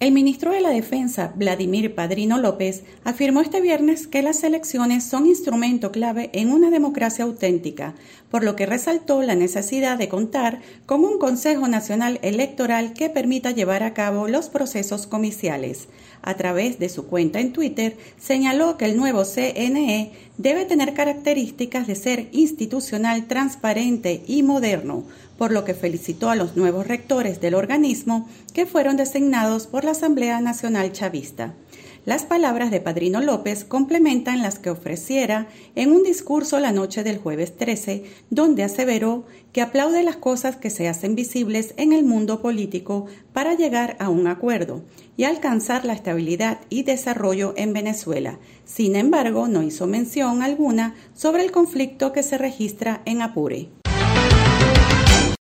El ministro de la Defensa, Vladimir Padrino López, afirmó este viernes que las elecciones son instrumento clave en una democracia auténtica, por lo que resaltó la necesidad de contar con un Consejo Nacional Electoral que permita llevar a cabo los procesos comiciales. A través de su cuenta en Twitter, señaló que el nuevo CNE debe tener características de ser institucional, transparente y moderno, por lo que felicitó a los nuevos rectores del organismo que fueron designados por la Asamblea Nacional Chavista. Las palabras de Padrino López complementan las que ofreciera en un discurso la noche del jueves 13, donde aseveró que aplaude las cosas que se hacen visibles en el mundo político para llegar a un acuerdo y alcanzar la estabilidad y desarrollo en Venezuela. Sin embargo, no hizo mención alguna sobre el conflicto que se registra en Apure.